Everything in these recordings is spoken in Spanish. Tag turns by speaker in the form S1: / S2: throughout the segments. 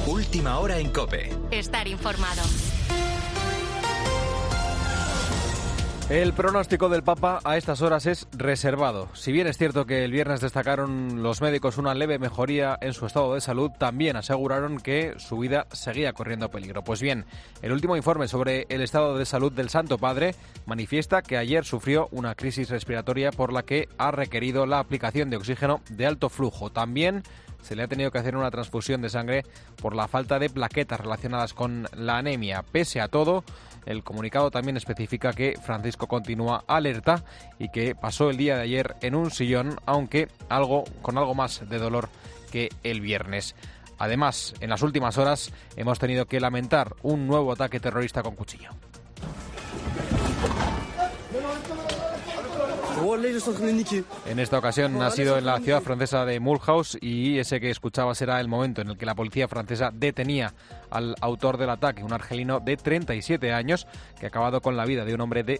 S1: Última hora en COPE.
S2: Estar informado.
S3: El pronóstico del Papa a estas horas es reservado. Si bien es cierto que el viernes destacaron los médicos una leve mejoría en su estado de salud, también aseguraron que su vida seguía corriendo peligro. Pues bien, el último informe sobre el estado de salud del Santo Padre manifiesta que ayer sufrió una crisis respiratoria por la que ha requerido la aplicación de oxígeno de alto flujo. También se le ha tenido que hacer una transfusión de sangre por la falta de plaquetas relacionadas con la anemia. Pese a todo, el comunicado también especifica que Francisco continúa alerta y que pasó el día de ayer en un sillón, aunque con algo más de dolor que el viernes. Además, en las últimas horas hemos tenido que lamentar un nuevo ataque terrorista con cuchillo. En esta ocasión ha sido en la ciudad francesa de Mulhouse y ese que escuchaba será el momento en el que la policía francesa detenía al autor del ataque, un argelino de 37 años que ha acabado con la vida de un hombre de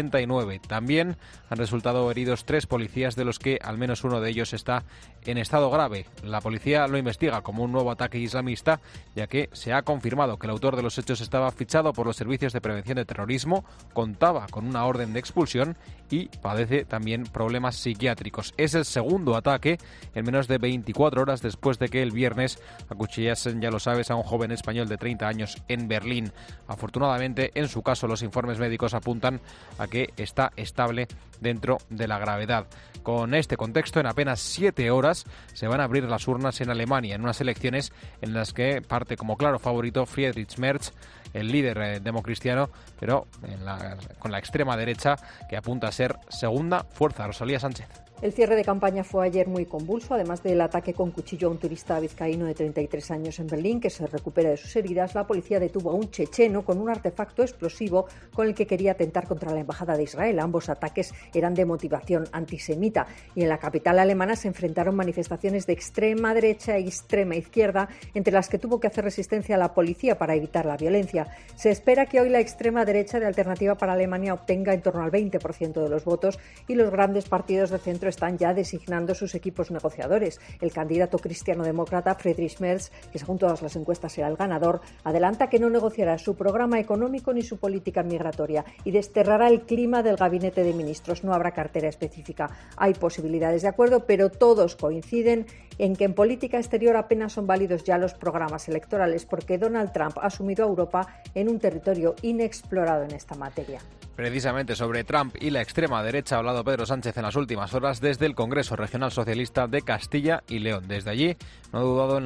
S3: 69. También han resultado heridos 3 policías, de los que al menos uno de ellos está en estado grave. La policía lo investiga como un nuevo ataque islamista, ya que se ha confirmado que el autor de los hechos estaba fichado por los servicios de prevención de terrorismo, contaba con una orden de expulsión y padece también problemas psiquiátricos. Es el segundo ataque en menos de 24 horas después de que el viernes acuchillasen, ya lo sabes, a un joven español de 30 años en Berlín. Afortunadamente, en su caso, los informes médicos apuntan a que está estable dentro de la gravedad. Con este contexto, en apenas 7 horas se van a abrir las urnas en Alemania, en unas elecciones en las que parte como claro favorito Friedrich Merz, el líder democristiano, pero con la extrema derecha, que apunta a ser segunda fuerza. Rosalía Sánchez.
S4: El cierre de campaña fue ayer muy convulso, además del ataque con cuchillo a un turista vizcaíno de 33 años en Berlín, que se recupera de sus heridas. La policía detuvo a un checheno con un artefacto explosivo con el que quería atentar contra la embajada de Israel. Ambos ataques eran de motivación antisemita. Y en la capital alemana se enfrentaron manifestaciones de extrema derecha e extrema izquierda, entre las que tuvo que hacer resistencia la policía para evitar la violencia. Se espera que hoy la extrema derecha de Alternativa para Alemania obtenga en torno al 20% de los votos y los grandes partidos de centro están ya designando sus equipos negociadores. El candidato cristiano-demócrata Friedrich Merz, que según todas las encuestas será el ganador, adelanta que no negociará su programa económico ni su política migratoria y desterrará el clima del gabinete de ministros. No habrá cartera específica. Hay posibilidades de acuerdo, pero todos coinciden en que en política exterior apenas son válidos ya los programas electorales, porque Donald Trump ha sumido a Europa en un territorio inexplorado en esta materia.
S3: Precisamente sobre Trump y la extrema derecha ha hablado Pedro Sánchez en las últimas horas desde el Congreso Regional Socialista de Castilla y León. Desde allí no ha dudado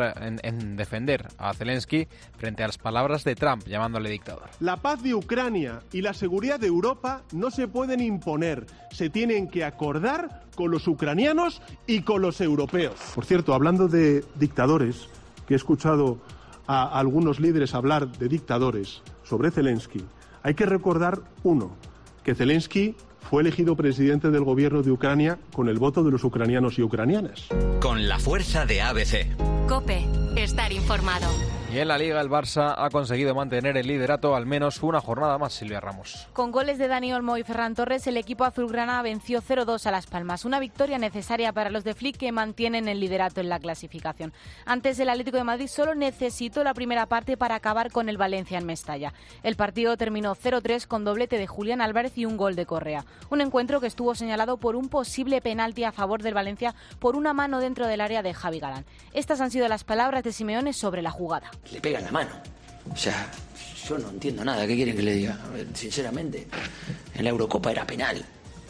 S3: en defender a Zelensky frente a las palabras de Trump, llamándole dictador.
S5: La paz de Ucrania y la seguridad de Europa no se pueden imponer, se tienen que acordar con los ucranianos y con los europeos. Por cierto, hablando de dictadores, que he escuchado a algunos líderes hablar de dictadores sobre Zelensky, hay que recordar, que Zelensky fue elegido presidente del gobierno de Ucrania con el voto de los ucranianos y ucranianas.
S1: Con la fuerza de ABC.
S2: COPE. Estar informado.
S3: Y en la Liga el Barça ha conseguido mantener el liderato al menos una jornada más, Silvia Ramos.
S6: Con goles de Dani Olmo y Ferran Torres, el equipo azulgrana venció 0-2 a Las Palmas. Una victoria necesaria para los de Flick, que mantienen el liderato en la clasificación. Antes, el Atlético de Madrid solo necesitó la primera parte para acabar con el Valencia en Mestalla. El partido terminó 0-3 con doblete de Julián Álvarez y un gol de Correa. Un encuentro que estuvo señalado por un posible penalti a favor del Valencia por una mano dentro del área de Javi Galán. Estas han sido las palabras de Simeone sobre la jugada.
S7: Le pegan la mano. O sea, yo no entiendo nada. ¿Qué quieren que le diga? A ver, sinceramente, en la Eurocopa era penal.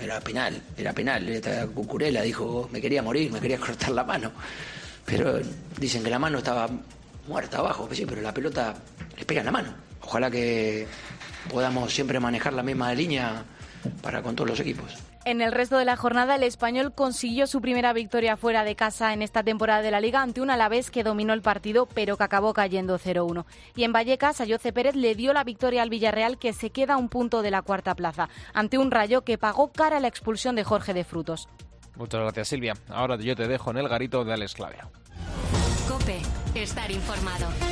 S7: Cucurella dijo, me quería morir, me quería cortar la mano. Pero dicen que la mano estaba muerta abajo. Pues sí, pero la pelota le pega en la mano. Ojalá que podamos siempre manejar la misma línea para con todos los equipos.
S6: En el resto de la jornada, el Español consiguió su primera victoria fuera de casa en esta temporada de la Liga ante un Alavés que dominó el partido, pero que acabó cayendo 0-1. Y en Vallecas, Ayoce Pérez le dio la victoria al Villarreal, que se queda a un punto de la cuarta plaza, ante un Rayo que pagó cara a la expulsión de Jorge de Frutos.
S3: Muchas gracias, Silvia. Ahora yo te dejo en el garito de Alex Clavero.
S2: COPE. Estar informado.